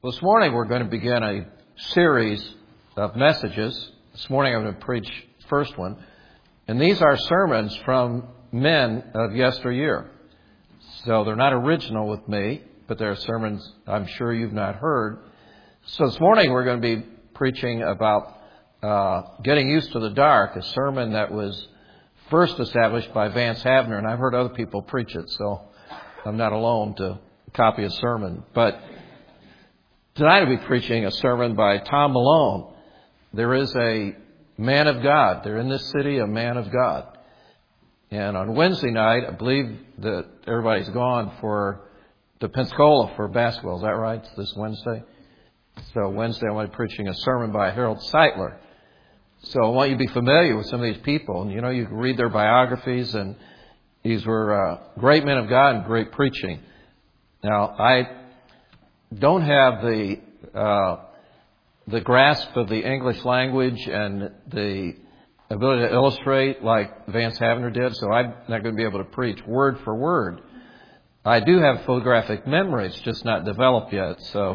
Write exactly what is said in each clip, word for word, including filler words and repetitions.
Well, this morning we're going to begin a series of messages. This morning I'm going to preach the first one. And these are sermons from men of yesteryear. So they're not original with me, but they're sermons I'm sure you've not heard. So this morning we're going to be preaching about uh, getting used to the dark, a sermon that was first established by Vance Havner, and I've heard other people preach it, so I'm not alone to copy a sermon. But tonight I'll be preaching a sermon by Tom Malone. There is a man of God. They're in this city, a man of God. And on Wednesday night, I believe that everybody's gone for to Pensacola for basketball. Is that right? It's this Wednesday? So Wednesday I'm going to be preaching a sermon by Harold Sightler. So I want you to be familiar with some of these people. And you know, you can read their biographies, and these were uh, great men of God and great preaching. Now, I don't have the uh, the grasp of the English language and the ability to illustrate like Vance Havner did, so I'm not going to be able to preach word for word. I do have photographic memory, it's just not developed yet, so.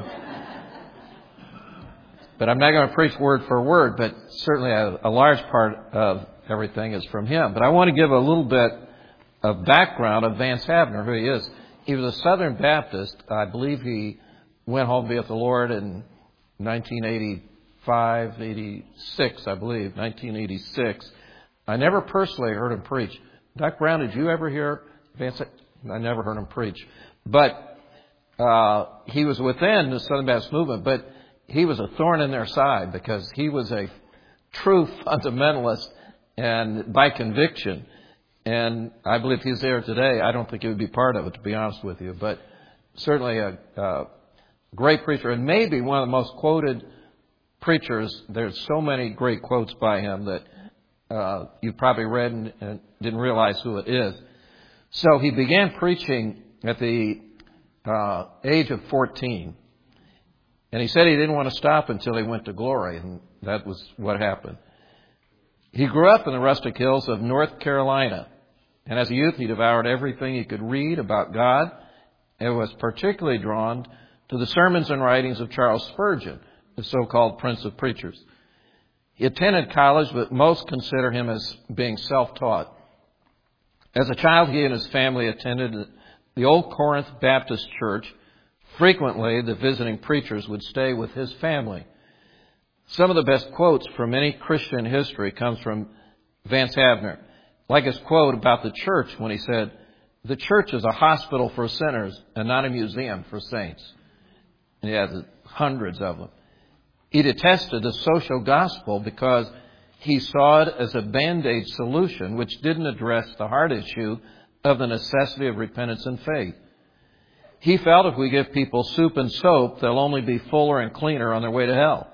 But I'm not going to preach word for word, but certainly a, a large part of everything is from him. But I want to give a little bit of background of Vance Havner, who he is. He was a Southern Baptist. I believe he went home to be with the Lord in nineteen eighty-five, eighty-six, I believe, nineteen eighty-six. I never personally heard him preach. Doc Brown, did you ever hear Vance? I never heard him preach. But uh, he was within the Southern Baptist movement, but he was a thorn in their side because he was a true fundamentalist and by conviction. And I believe he's there today. I don't think he would be part of it, to be honest with you. But certainly a uh, great preacher, and maybe one of the most quoted preachers. There's so many great quotes by him that uh, you've probably read and, and didn't realize who it is. So he began preaching at the uh, age of fourteen. And he said he didn't want to stop until he went to glory, and that was what happened. He grew up in the rustic hills of North Carolina, and as a youth he devoured everything he could read about God, and was particularly drawn to the sermons and writings of Charles Spurgeon, the so-called Prince of Preachers. He attended college, but most consider him as being self-taught. As a child, he and his family attended the Old Corinth Baptist Church. Frequently, the visiting preachers would stay with his family. Some of the best quotes from any Christian history comes from Vance Havner, like his quote about the church when he said, "The church is a hospital for sinners and not a museum for saints." And he had hundreds of them. He detested the social gospel because he saw it as a band-aid solution which didn't address the heart issue of the necessity of repentance and faith. He felt if we give people soup and soap, they'll only be fuller and cleaner on their way to hell.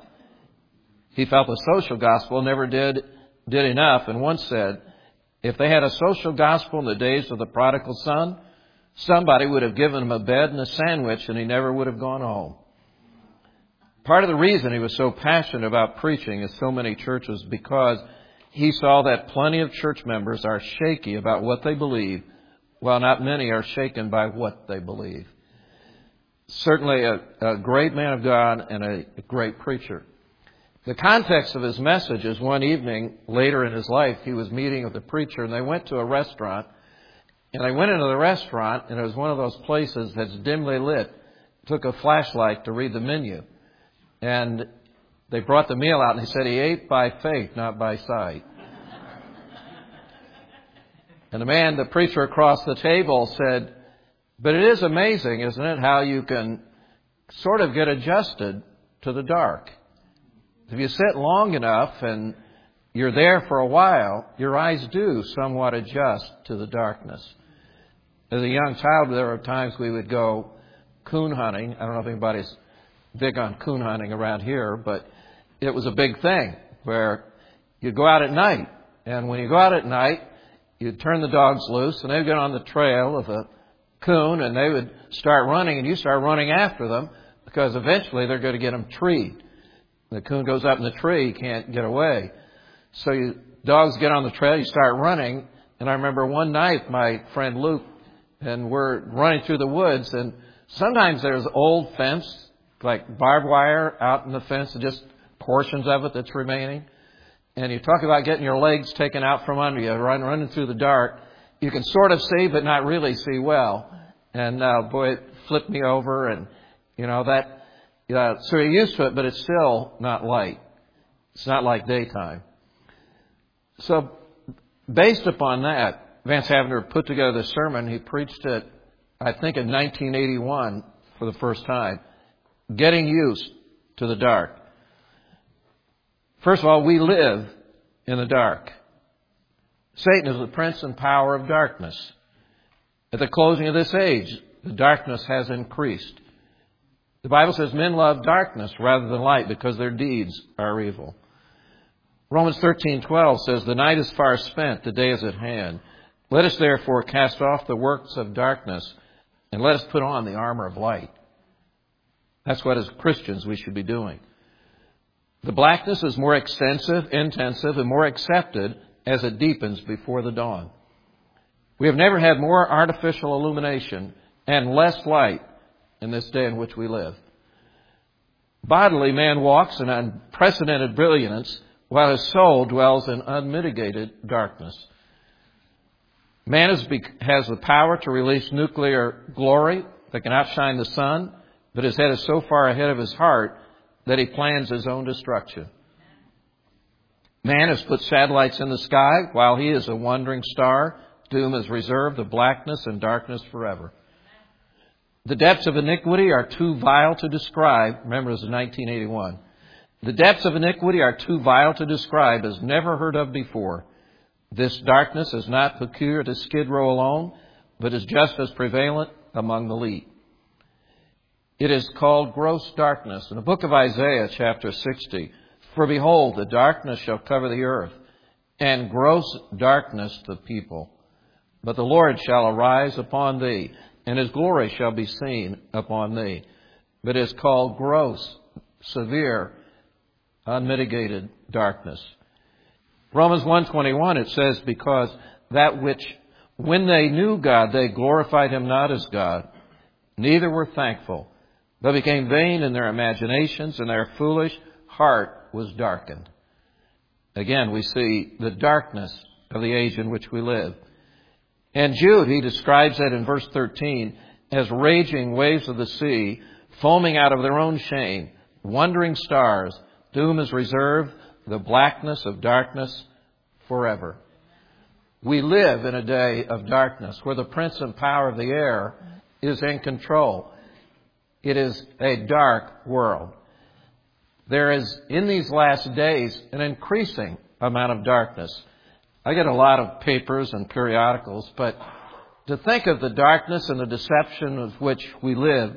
He felt the social gospel never did, did enough, and once said, if they had a social gospel in the days of the prodigal son, somebody would have given him a bed and a sandwich and he never would have gone home. Part of the reason he was so passionate about preaching at so many churches because he saw that plenty of church members are shaky about what they believe, while not many are shaken by what they believe. Certainly a, a great man of God and a, a great preacher. The context of his message is one evening later in his life, he was meeting with a preacher and they went to a restaurant. And they went into the restaurant and it was one of those places that's dimly lit. Took a flashlight to read the menu. And they brought the meal out and he said he ate by faith, not by sight. And the man, the preacher across the table said, but it is amazing, isn't it, how you can sort of get adjusted to the dark. If you sit long enough and you're there for a while, your eyes do somewhat adjust to the darkness. As a young child, there were times we would go coon hunting. I don't know if anybody's big on coon hunting around here, but it was a big thing where you'd go out at night. And when you go out at night, you'd turn the dogs loose and they'd get on the trail of a coon and they would start running and you start running after them because eventually they're going to get them treed. The coon goes up in the tree, he can't get away. So you, dogs get on the trail, you start running. And I remember one night my friend Luke and we're running through the woods and sometimes there's old fence like barbed wire out in the fence, just portions of it that's remaining. And you talk about getting your legs taken out from under you, run, running through the dark. You can sort of see, but not really see well. And uh, boy, it flipped me over, and you know that. Uh, so you're used to it, but it's still not light. It's not like daytime. So, based upon that, Vance Havner put together this sermon. He preached it, I think, in nineteen eighty-one for the first time. Getting used to the dark. First of all, we live in the dark. Satan is the prince and power of darkness. At the closing of this age, the darkness has increased. The Bible says men love darkness rather than light because their deeds are evil. Romans thirteen twelve says, the night is far spent, the day is at hand. Let us therefore cast off the works of darkness and let us put on the armor of light. That's what as Christians we should be doing. The blackness is more extensive, intensive, and more accepted as it deepens before the dawn. We have never had more artificial illumination and less light in this day in which we live. Bodily, man walks in unprecedented brilliance, while his soul dwells in unmitigated darkness. Man has, be- has the power to release nuclear glory that can outshine the sun, but his head is so far ahead of his heart that he plans his own destruction. Man has put satellites in the sky while he is a wandering star. Doom is reserved the blackness and darkness forever. The depths of iniquity are too vile to describe. Remember, this is nineteen eighty-one. The depths of iniquity are too vile to describe, as never heard of before. This darkness is not peculiar to Skid Row alone, but is just as prevalent among the elite. It is called gross darkness. In the book of Isaiah, chapter sixty, for behold, the darkness shall cover the earth, and gross darkness the people. But the Lord shall arise upon thee, and his glory shall be seen upon thee. But it is called gross, severe, unmitigated darkness. Romans one twenty-one, it says, because that which, when they knew God, they glorified him not as God, neither were thankful, but became vain in their imaginations, and their foolish heart was darkened. Again, we see the darkness of the age in which we live. And Jude, he describes that in verse thirteen as raging waves of the sea, foaming out of their own shame, wandering stars, doom is reserved, the blackness of darkness forever. We live in a day of darkness where the prince and power of the air is in control. It is a dark world. There is, in these last days, an increasing amount of darkness. I get a lot of papers and periodicals, but to think of the darkness and the deception of which we live,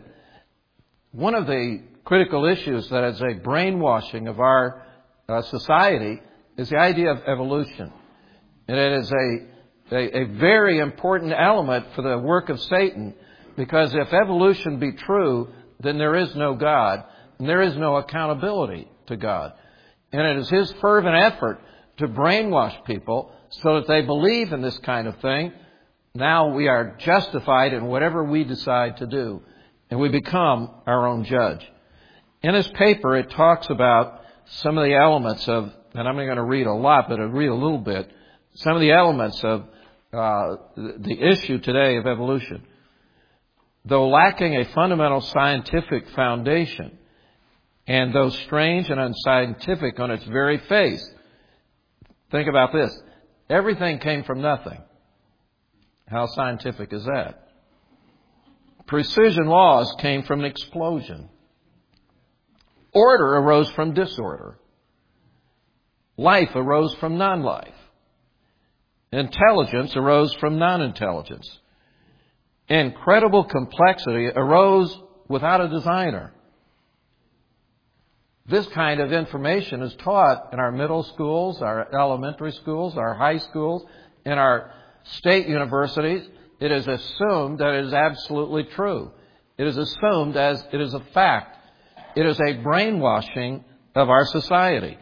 one of the critical issues that is a brainwashing of our uh, society is the idea of evolution. And it is a, a, a very important element for the work of Satan, because if evolution be true, then there is no God, and there is no accountability to God. And it is his fervent effort to brainwash people so that they believe in this kind of thing. Now we are justified in whatever we decide to do, and we become our own judge. In this paper, it talks about some of the elements of, and I'm not going to read a lot, but I'll read a little bit, some of the elements of uh, the issue today of evolution. Though lacking a fundamental scientific foundation, and though strange and unscientific on its very face, think about this. Everything came from nothing. How scientific is that? Precision laws came from an explosion. Order arose from disorder. Life arose from non-life. Intelligence arose from non-intelligence. Incredible complexity arose without a designer. This kind of information is taught in our middle schools, our elementary schools, our high schools, in our state universities. It is assumed that it is absolutely true. It is assumed as it is a fact. It is a brainwashing of our society.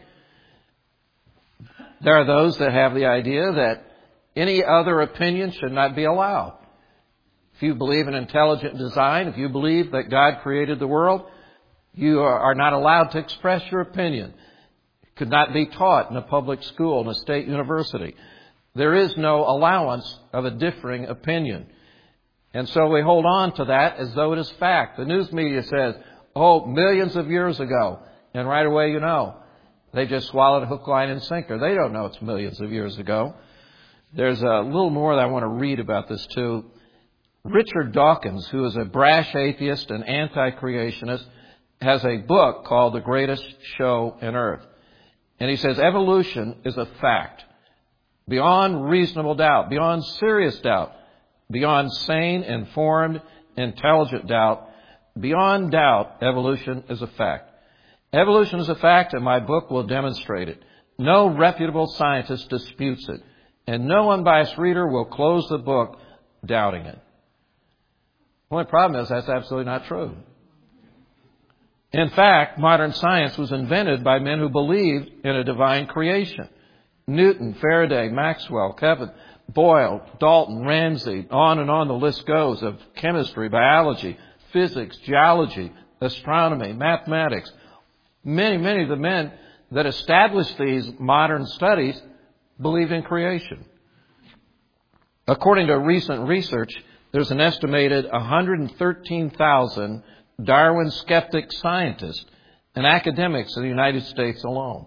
There are those that have the idea that any other opinion should not be allowed. If you believe in intelligent design, if you believe that God created the world, You are not allowed to express your opinion. It could not be taught in a public school, in a state university. There is no allowance of a differing opinion. And so we hold on to that as though it is fact. The news media says, oh, millions of years ago. And right away you know. They just swallowed a hook, line, and sinker. They don't know it's millions of years ago. There's a little more that I want to read about this too. Richard Dawkins, who is a brash atheist and anti-creationist, has a book called The Greatest Show on Earth. And he says evolution is a fact. Beyond reasonable doubt, beyond serious doubt, beyond sane, informed, intelligent doubt, beyond doubt, evolution is a fact. Evolution is a fact, and my book will demonstrate it. No reputable scientist disputes it, and no unbiased reader will close the book doubting it. The only problem is that's absolutely not true. In fact, modern science was invented by men who believed in a divine creation. Newton, Faraday, Maxwell, Kepler, Boyle, Dalton, Ramsey, on and on the list goes of chemistry, biology, physics, geology, astronomy, mathematics. Many, many of the men that established these modern studies believed in creation. According to recent research, there's an estimated one hundred thirteen thousand Darwin skeptic scientists and academics in the United States alone.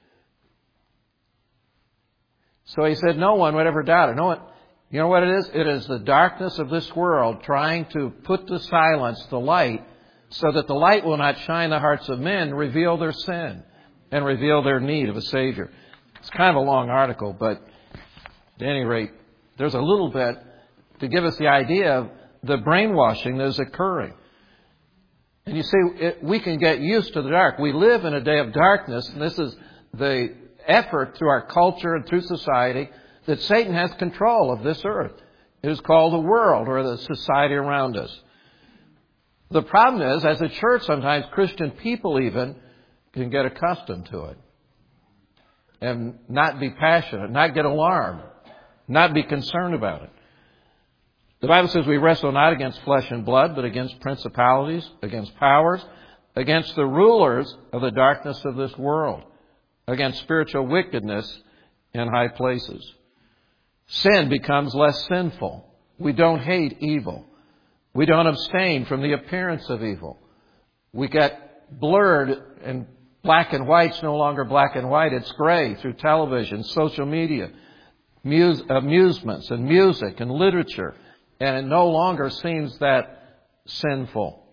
So he said no one would ever doubt it. No one, you know what it is? It is the darkness of this world trying to put to silence the light so that the light will not shine the hearts of men, reveal their sin, and reveal their need of a Savior. It's kind of a long article, but at any rate, there's a little bit to give us the idea of the brainwashing that is occurring. And you see, it, we can get used to the dark. We live in a day of darkness, and this is the effort through our culture and through society that Satan has control of this earth. It is called the world or the society around us. The problem is, as a church, sometimes Christian people even can get accustomed to it and not be passionate, not get alarmed, not be concerned about it. The Bible says we wrestle not against flesh and blood, but against principalities, against powers, against the rulers of the darkness of this world, against spiritual wickedness in high places. Sin becomes less sinful. We don't hate evil. We don't abstain from the appearance of evil. We get blurred, and black and white's no longer black and white. It's gray through television, social media, muse, amusements and music and literature. And it no longer seems that sinful.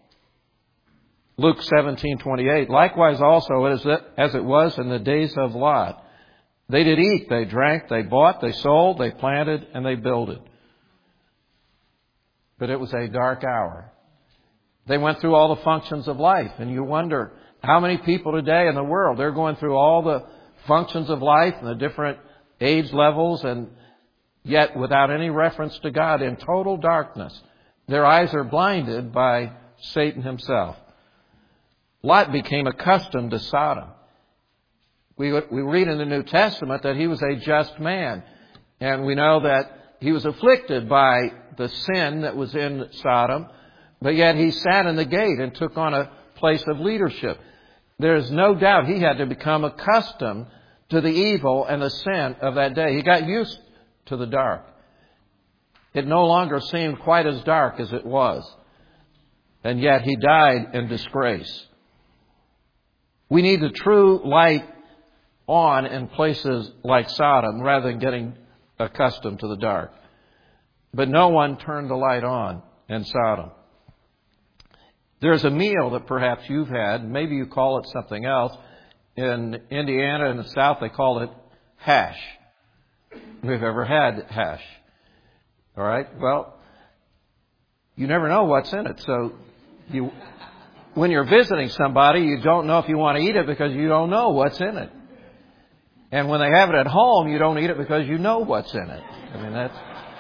Luke seventeen twenty-eight. Likewise also as it was in the days of Lot. They did eat, they drank, they bought, they sold, they planted, and they builded. But it was a dark hour. They went through all the functions of life. And you wonder how many people today in the world, they're going through all the functions of life and the different age levels, and yet without any reference to God, in total darkness. Their eyes are blinded by Satan himself. Lot became accustomed to Sodom. We, we read in the New Testament that he was a just man. And we know that he was afflicted by the sin that was in Sodom. But yet he sat in the gate and took on a place of leadership. There is no doubt he had to become accustomed to the evil and the sin of that day. He got used to the dark. It no longer seemed quite as dark as it was. And yet he died in disgrace. We need the true light on in places like Sodom rather than getting accustomed to the dark. But no one turned the light on in Sodom. There's a meal that perhaps you've had. Maybe you call it something else. In Indiana and the South, they call it hash. We've ever had hash. All right? Well, you never know what's in it. So you, when you're visiting somebody, you don't know if you want to eat it because you don't know what's in it. And when they have it at home, you don't eat it because you know what's in it. I mean, that's,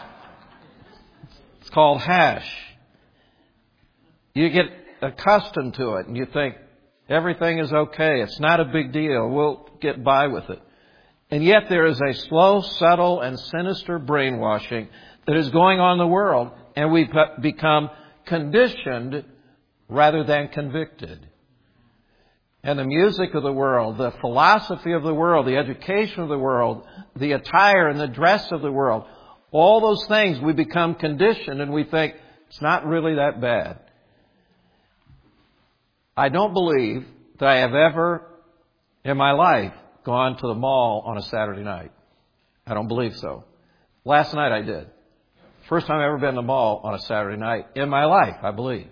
it's called hash. You get accustomed to it and you think everything is okay. It's not a big deal. We'll get by with it. And yet there is a slow, subtle, and sinister brainwashing that is going on in the world, and we've become conditioned rather than convicted. and the music of the world, the philosophy of the world, the education of the world, the attire and the dress of the world, all those things we become conditioned and we think it's not really that bad. I don't believe that I have ever in my life gone to the mall on a Saturday night. I don't believe so. Last night I did. First time I've ever been to the mall on a Saturday night in my life, I believe.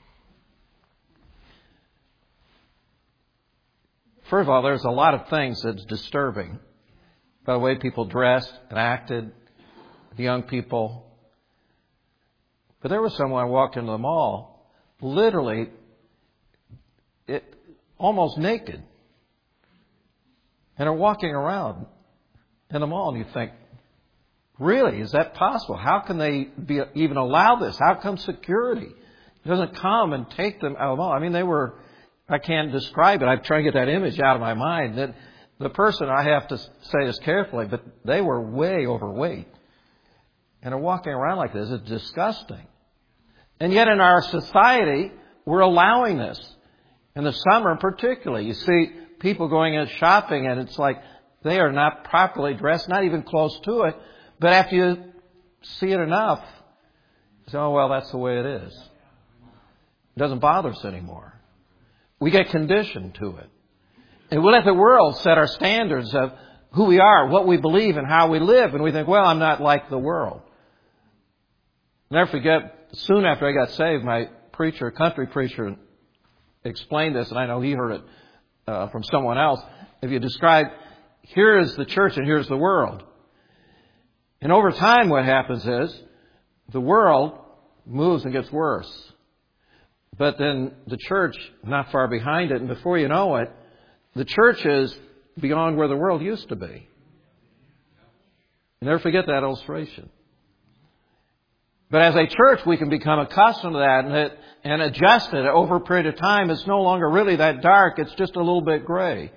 First of all, there's a lot of things that's disturbing by the way people dressed and acted, the young people. But there was someone I walked into the mall, literally, it, almost naked. And they're walking around in the mall, and you think, really, is that possible? How can they be, even allow this? How come security doesn't come and take them out of the mall? I mean, they were, I can't describe it. I'm trying to get that image out of my mind. That the person, I have to say this carefully, but they were way overweight. And they're walking around like this. It's disgusting. And yet in our society, we're allowing this. In the summer particularly, you see people going out shopping and it's like they are not properly dressed, not even close to it. But after you see it enough, you say, oh, well, that's the way it is. It doesn't bother us anymore. We get conditioned to it. And we let the world set our standards of who we are, what we believe, and how we live. And we think, well, I'm not like the world. I'll never forget, soon after I got saved, my preacher, country preacher, explained this, and I know he heard it uh, from someone else. If you describe, here is the church and here's the world. And over time what happens is the world moves and gets worse. But then the church, not far behind it, and before you know it, the church is beyond where the world used to be. You never forget that illustration. But as a church, we can become accustomed to that and, it, and adjust it over a period of time. It's no longer really that dark. It's just a little bit gray.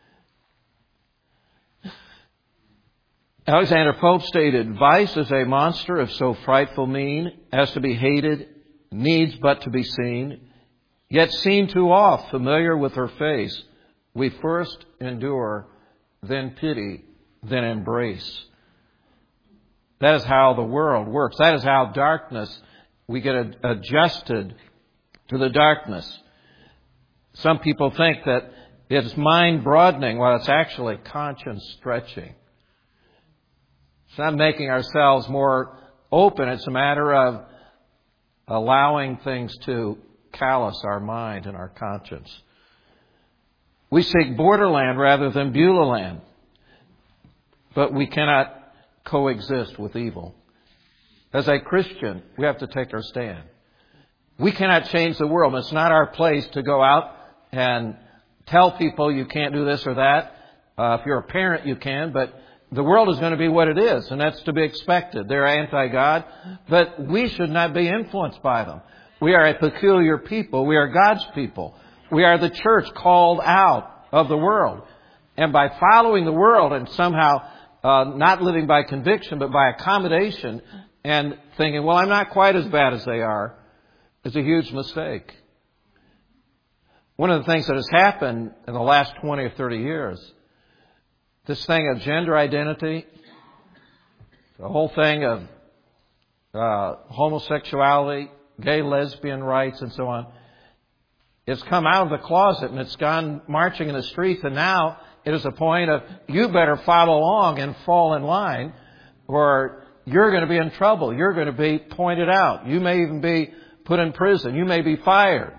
Alexander Pope stated, vice is a monster of so frightful mien as to be hated, needs but to be seen, yet seen too oft, familiar with her face, we first endure, then pity, then embrace. That is how the world works. That is how darkness, we get adjusted to the darkness. Some people think that it's mind broadening while it's actually conscience stretching. It's not making ourselves more open. It's a matter of allowing things to callous our mind and our conscience. We seek borderland rather than Beulah land. But we cannot coexist with evil. As a Christian, we have to take our stand. We cannot change the world. It's not our place to go out and tell people you can't do this or that. Uh, if you're a parent, you can, but the world is going to be what it is, and that's to be expected. They're anti-God, but we should not be influenced by them. We are a peculiar people. We are God's people. We are the church called out of the world. And by following the world and somehow uh, not living by conviction, but by accommodation and thinking, well, I'm not quite as bad as they are, is a huge mistake. One of the things that has happened in the last twenty or thirty years, this thing of gender identity, the whole thing of uh, homosexuality, gay, lesbian rights, and so on, it's come out of the closet and it's gone marching in the streets. And now it is a point of you better follow along and fall in line or you're going to be in trouble. You're going to be pointed out. You may even be put in prison. You may be fired.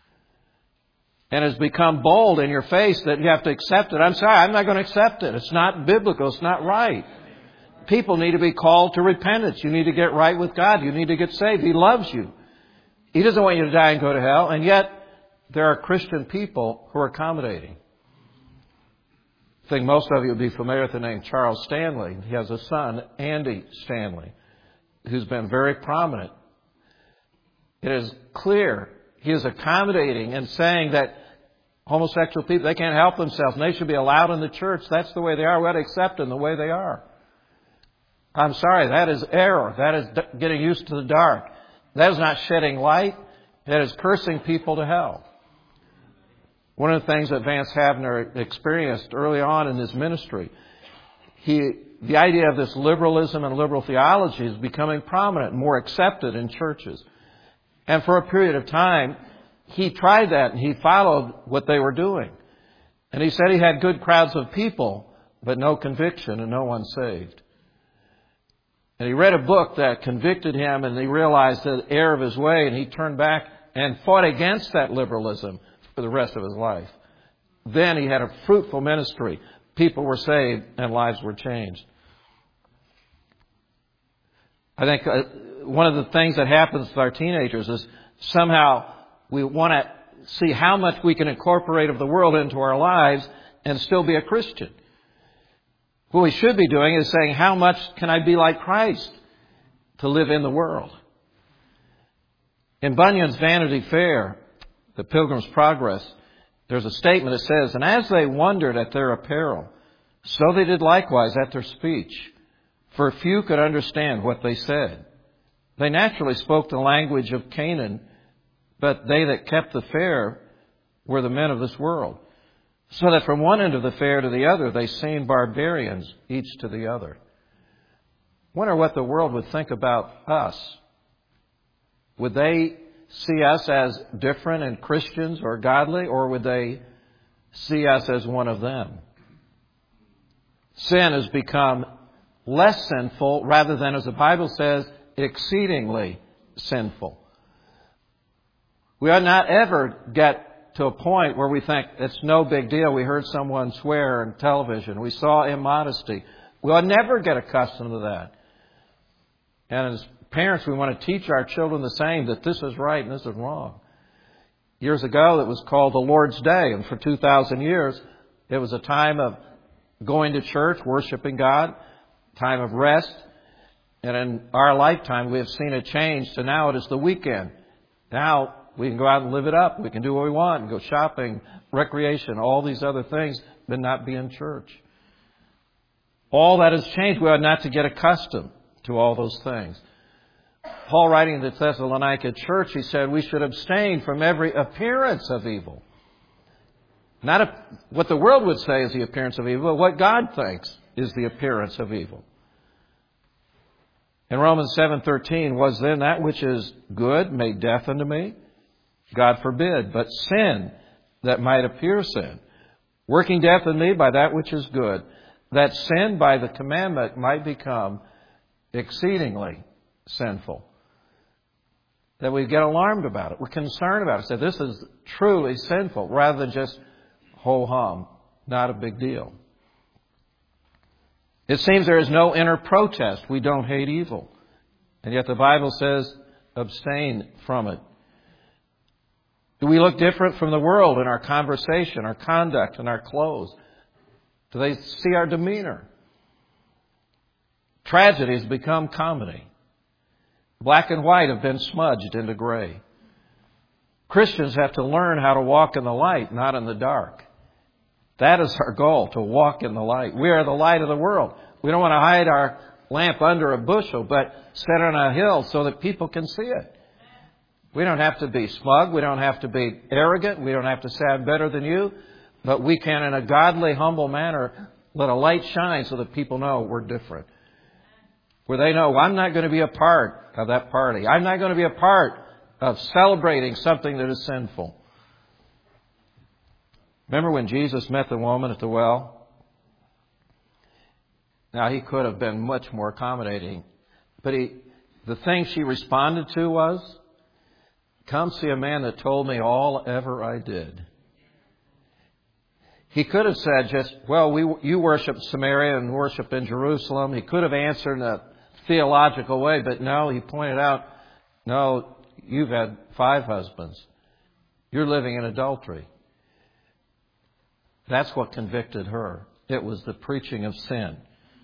And it's become bold in your face that you have to accept it. I'm sorry, I'm not going to accept it. It's not biblical. It's not right. People need to be called to repentance. You need to get right with God. You need to get saved. He loves you. He doesn't want you to die and go to hell. And yet, there are Christian people who are accommodating. I think most of you will be familiar with the name Charles Stanley. He has a son, Andy Stanley, who's been very prominent. It is clear he is accommodating and saying that homosexual people, they can't help themselves and they should be allowed in the church. That's the way they are. We ought to accept them the way they are. I'm sorry, that is error. That is getting used to the dark. That is not shedding light. That is cursing people to hell. One of the things that Vance Havner experienced early on in his ministry, he, the idea of this liberalism and liberal theology is becoming prominent and more accepted in churches. And for a period of time, he tried that and he followed what they were doing. And he said he had good crowds of people, but no conviction and no one saved. And he read a book that convicted him, and he realized the error of his way, and he turned back and fought against that liberalism for the rest of his life. Then he had a fruitful ministry. People were saved and lives were changed. I think uh, one of the things that happens with our teenagers is somehow we want to see how much we can incorporate of the world into our lives and still be a Christian. What we should be doing is saying, how much can I be like Christ to live in the world? In Bunyan's Vanity Fair, The Pilgrim's Progress, there's a statement that says, "And as they wondered at their apparel, so they did likewise at their speech, for few could understand what they said. They naturally spoke the language of Canaan, but they that kept the fair were the men of this world. So that from one end of the fair to the other, they seemed barbarians, each to the other." Wonder what the world would think about us. Would they see us as different and Christians or godly, or would they see us as one of them? Sin has become less sinful rather than, as the Bible says, exceedingly sinful. We ought not ever get to a point where we think it's no big deal. We heard someone swear on television. We saw immodesty. We'll never get accustomed to that. And as parents, we want to teach our children the same, that this is right and this is wrong. Years ago, it was called the Lord's Day. And for two thousand years, it was a time of going to church, worshiping God, time of rest. And in our lifetime, we have seen it change to now it is the weekend. Now, we can go out and live it up. We can do what we want and go shopping, recreation, all these other things, but not be in church. All that has changed. We ought not to get accustomed to all those things. Paul, writing to the Thessalonica church, he said we should abstain from every appearance of evil. Not a, what the world would say is the appearance of evil, but what God thinks is the appearance of evil. In Romans seven thirteen, "Was then that which is good made death unto me? God forbid, but sin that might appear sin, working death in me by that which is good, that sin by the commandment might become exceedingly sinful." That we get alarmed about it. We're concerned about it. Say, this is truly sinful, rather than just ho-hum, not a big deal. It seems there is no inner protest. We don't hate evil. And yet the Bible says, abstain from it. Do we look different from the world in our conversation, our conduct, and our clothes? Do they see our demeanor? Tragedy has become comedy. Black and white have been smudged into gray. Christians have to learn how to walk in the light, not in the dark. That is our goal, to walk in the light. We are the light of the world. We don't want to hide our lamp under a bushel, but set on a hill so that people can see it. We don't have to be smug. We don't have to be arrogant. We don't have to say I'm better than you. But we can, in a godly, humble manner, let a light shine so that people know we're different. Where they know, I'm not going to be a part of that party. I'm not going to be a part of celebrating something that is sinful. Remember when Jesus met the woman at the well? Now, he could have been much more accommodating. But he, the thing she responded to was, "Come see a man that told me all ever I did." He could have said just, well, we, you worship Samaria and worship in Jerusalem. He could have answered in a theological way, but no, he pointed out, no, you've had five husbands. You're living in adultery. That's what convicted her. It was the preaching of sin.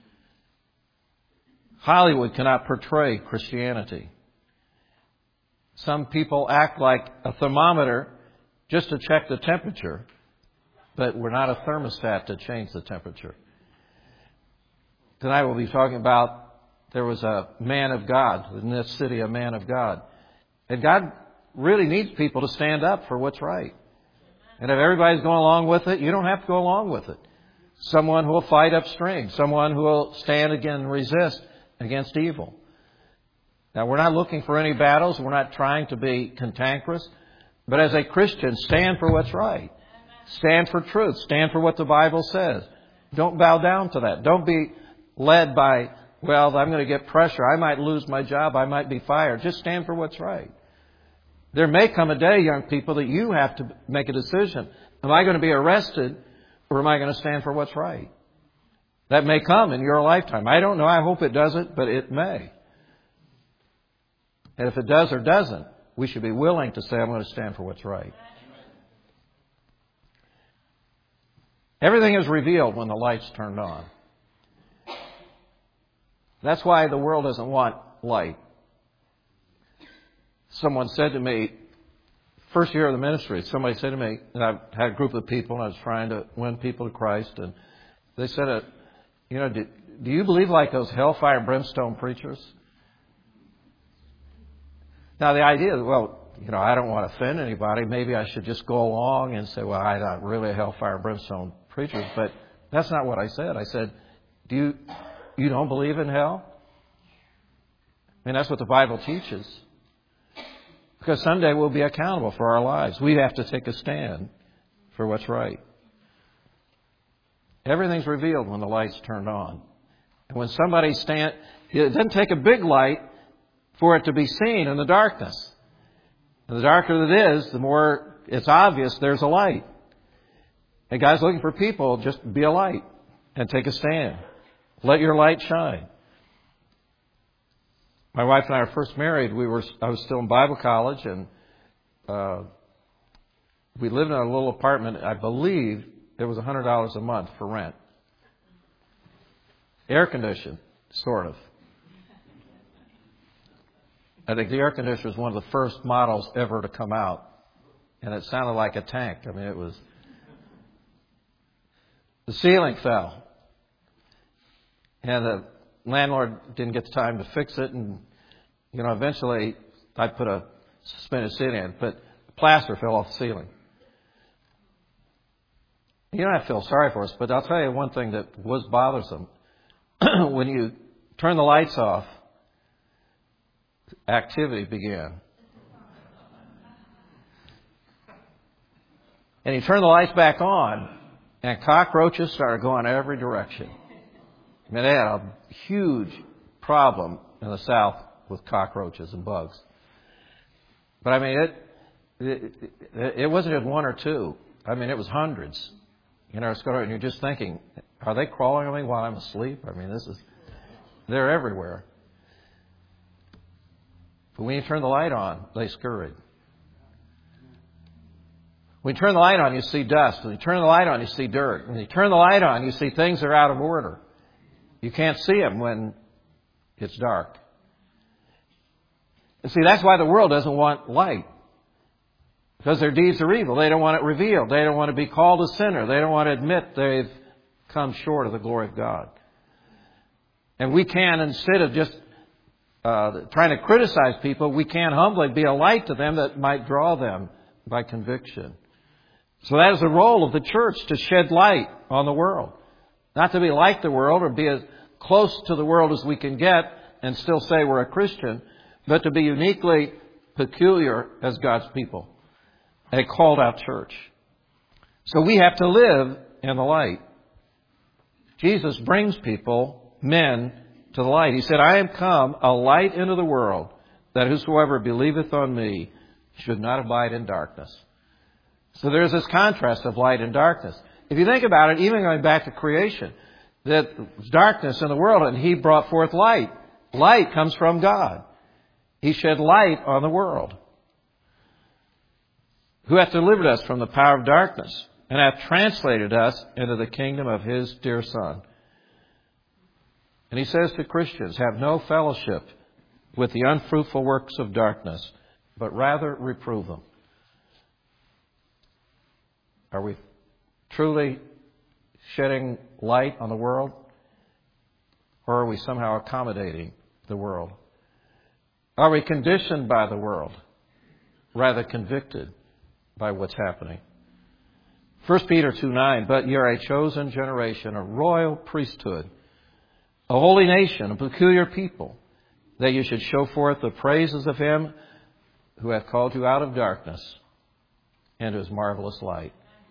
Hollywood cannot portray Christianity. Some people act like a thermometer just to check the temperature, but we're not a thermostat to change the temperature. Tonight we'll be talking about there was a man of God in this city, a man of God. And God really needs people to stand up for what's right. And if everybody's going along with it, you don't have to go along with it. Someone who will fight upstream. Someone who will stand again and resist against evil. Now, we're not looking for any battles. We're not trying to be cantankerous. But as a Christian, stand for what's right. Stand for truth. Stand for what the Bible says. Don't bow down to that. Don't be led by, well, I'm going to get pressure. I might lose my job. I might be fired. Just stand for what's right. There may come a day, young people, that you have to make a decision. Am I going to be arrested or am I going to stand for what's right? That may come in your lifetime. I don't know. I hope it doesn't, but it may. And if it does or doesn't, we should be willing to say, I'm going to stand for what's right. Everything is revealed when the light's turned on. That's why the world doesn't want light. Someone said to me, first year of the ministry, somebody said to me, and I had a group of people, and I was trying to win people to Christ, and they said, uh, you know, do, do you believe like those hellfire and brimstone preachers? Now, the idea is, well, you know, I don't want to offend anybody. Maybe I should just go along and say, well, I'm not really a hellfire and brimstone preacher. But that's not what I said. I said, do you, you don't believe in hell? I mean, that's what the Bible teaches. Because someday we'll be accountable for our lives. We have to take a stand for what's right. Everything's revealed when the light's turned on. And when somebody stand, it doesn't take a big light for it to be seen in the darkness. And the darker it is, the more it's obvious there's a light. And God's looking for people, just be a light and take a stand. Let your light shine. My wife and I were first married. We were I was still in Bible college, and uh, we lived in a little apartment. I believe it was one hundred dollars a month for rent. Air conditioned, sort of. I think the air conditioner was one of the first models ever to come out. And it sounded like a tank. I mean, it was... The ceiling fell. And the landlord didn't get the time to fix it. And, you know, eventually I put a suspended ceiling in. But plaster fell off the ceiling. You don't have to feel sorry for us, but I'll tell you one thing that was bothersome. When you turn the lights off, activity began. And you turn the lights back on, and cockroaches started going every direction. I mean, they had a huge problem in the South with cockroaches and bugs. But I mean, it it, it wasn't just one or two. I mean, it was hundreds. You know, and you're just thinking, are they crawling on me while I'm asleep? I mean, this is, they're everywhere. But when you turn the light on, they scurried. When you turn the light on, you see dust. When you turn the light on, you see dirt. When you turn the light on, you see things that are out of order. You can't see them when it's dark. And see, that's why the world doesn't want light. Because their deeds are evil. They don't want it revealed. They don't want to be called a sinner. They don't want to admit they've come short of the glory of God. And we can, instead of just uh, trying to criticize people, we can humbly be a light to them that might draw them by conviction. So that is the role of the church, to shed light on the world. Not to be like the world or be as close to the world as we can get and still say we're a Christian, but to be uniquely peculiar as God's people. A called out church. So we have to live in the light. Jesus brings people, men, to the light. He said, I am come a light into the world, that whosoever believeth on me should not abide in darkness. So there's this contrast of light and darkness. If you think about it, even going back to creation, that darkness in the world, and He brought forth light. Light comes from God. He shed light on the world. Who hath delivered us from the power of darkness, and hath translated us into the kingdom of His dear Son. And He says to Christians, have no fellowship with the unfruitful works of darkness, but rather reprove them. Are we truly shedding light on the world? Or are we somehow accommodating the world? Are we conditioned by the world, rather convicted by what's happening? First Peter two nine, but ye are a chosen generation, a royal priesthood, a holy nation, a peculiar people, that you should show forth the praises of Him who hath called you out of darkness into His marvelous light.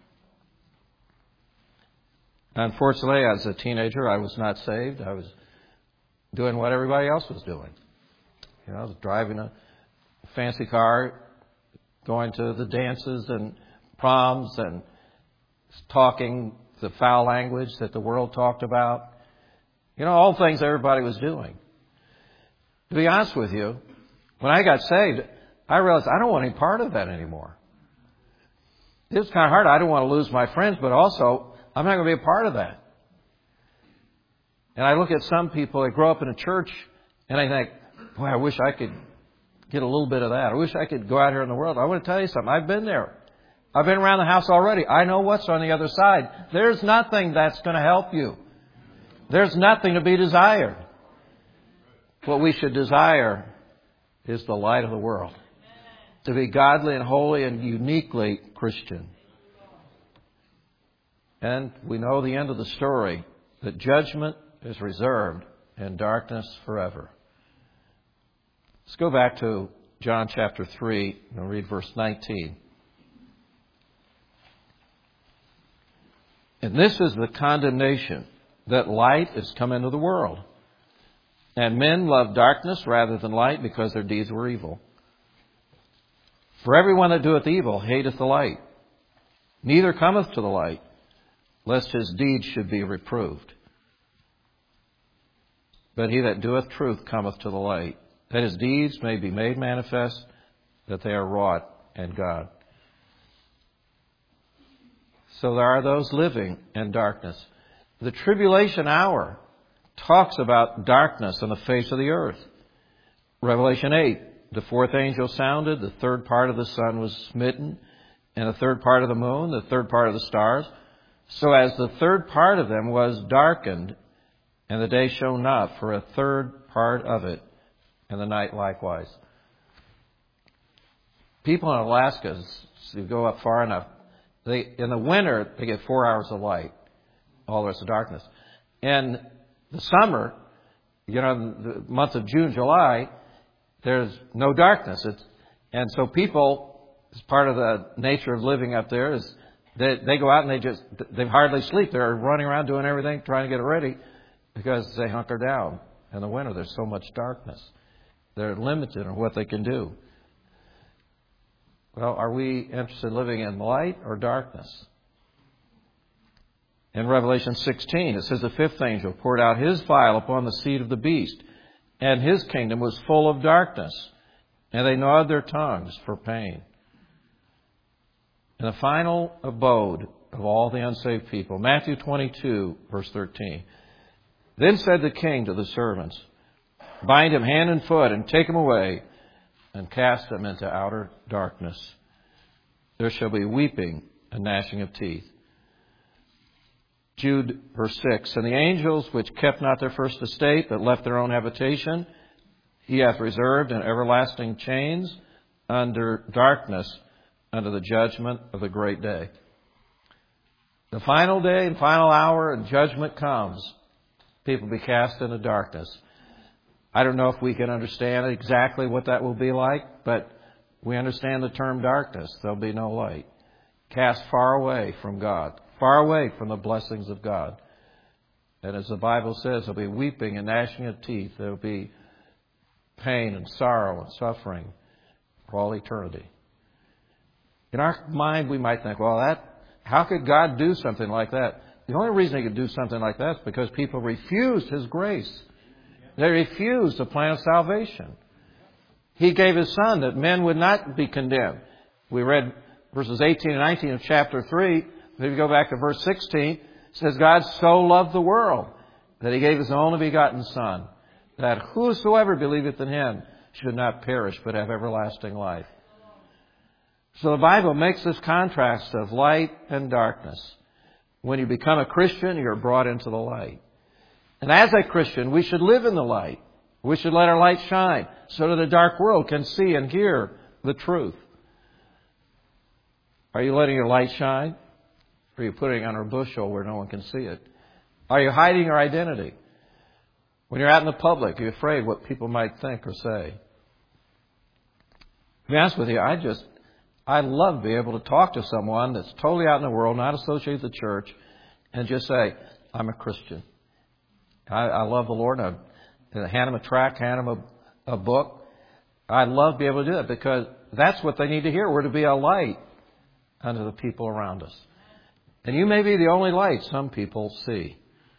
Unfortunately, as a teenager, I was not saved. I was doing what everybody else was doing. You know, I was driving a fancy car, going to the dances and proms and talking the foul language that the world talked about. You know, all things everybody was doing. To be honest with you, when I got saved, I realized I don't want any part of that anymore. It was kind of hard. I didn't want to lose my friends, but also I'm not going to be a part of that. And I look at some people that grow up in a church and I think, boy, I wish I could get a little bit of that. I wish I could go out here in the world. I want to tell you something. I've been there. I've been around the house already. I know what's on the other side. There's nothing that's going to help you. There's nothing to be desired. What we should desire is the light of the world. To be godly and holy and uniquely Christian. And we know the end of the story, that judgment is reserved and darkness forever. Let's go back to John chapter three and read verse nineteen. And this is the condemnation, that light is come into the world. And men love darkness rather than light, because their deeds were evil. For everyone that doeth evil hateth the light, neither cometh to the light, lest his deeds should be reproved. But he that doeth truth cometh to the light, that his deeds may be made manifest, that they are wrought in God. So there are those living in darkness. The tribulation hour talks about darkness on the face of the earth. Revelation eight, the fourth angel sounded, the third part of the sun was smitten, and the third part of the moon, the third part of the stars. So as the third part of them was darkened, and the day shone not for a third part of it, and the night likewise. People in Alaska, if you go up far enough, they in the winter they get four hours of light, all the rest of darkness. In the summer, you know, the month of June, July, there's no darkness. It's, and so people, as part of the nature of living up there, is They, they go out and they just, they hardly sleep. They're running around doing everything, trying to get it ready, because they hunker down. In the winter, there's so much darkness. They're limited in what they can do. Well, are we interested in living in light or darkness? In Revelation sixteen, it says the fifth angel poured out his vial upon the seat of the beast, and his kingdom was full of darkness, and they gnawed their tongues for pain. In the final abode of all the unsaved people, Matthew twenty-two, verse thirteen. Then said the king to the servants, bind him hand and foot and take him away and cast him into outer darkness. There shall be weeping and gnashing of teeth. Jude, verse six. And the angels which kept not their first estate, but left their own habitation, he hath reserved in everlasting chains under darkness, under the judgment of the great day. The final day and final hour and judgment comes. People be cast into darkness. I don't know if we can understand exactly what that will be like, but we understand the term darkness. There'll be no light. Cast far away from God. Far away from the blessings of God. And as the Bible says, there'll be weeping and gnashing of teeth. There'll be pain and sorrow and suffering for all eternity. In our mind, we might think, well, that how could God do something like that? The only reason He could do something like that is because people refused His grace. They refused the plan of salvation. He gave His Son that men would not be condemned. We read verses eighteen and nineteen of chapter three. If you go back to verse sixteen, it says, God so loved the world that He gave His only begotten Son, that whosoever believeth in Him should not perish but have everlasting life. So the Bible makes this contrast of light and darkness. When you become a Christian, you're brought into the light. And as a Christian, we should live in the light. We should let our light shine so that the dark world can see and hear the truth. Are you letting your light shine? Or are you putting it on a bushel where no one can see it? Are you hiding your identity? When you're out in the public, are you afraid what people might think or say? To be honest with you, I just, I love being able to talk to someone that's totally out in the world, not associated with the church, and just say, I'm a Christian. I, I love the Lord. And I hand them a tract, hand them a, a book. I love being able to do that because that's what they need to hear. We're to be a light unto the people around us. And you may be the only light some people see.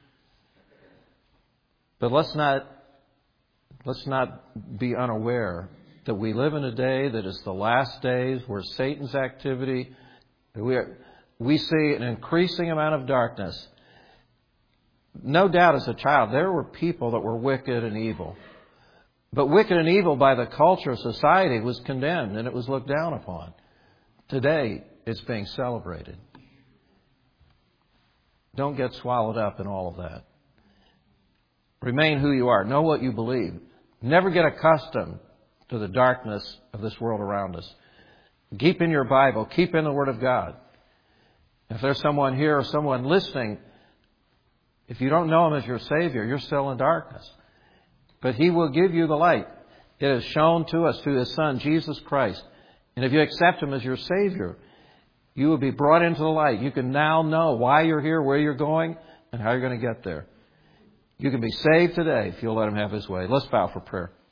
But let's not, let's not be unaware that we live in a day that is the last days where Satan's activity, we, are, we see an increasing amount of darkness. No doubt as a child, there were people that were wicked and evil. But wicked and evil by the culture of society was condemned and it was looked down upon. Today, it's being celebrated. Don't get swallowed up in all of that. Remain who you are. Know what you believe. Never get accustomed to the darkness of this world around us. Keep in your Bible. Keep in the Word of God. If there's someone here or someone listening, if you don't know Him as your Savior, you're still in darkness. But He will give you the light. It is shown to us through His Son, Jesus Christ. And if you accept Him as your Savior, you will be brought into the light. You can now know why you're here, where you're going, and how you're going to get there. You can be saved today if you'll let Him have His way. Let's bow for prayer.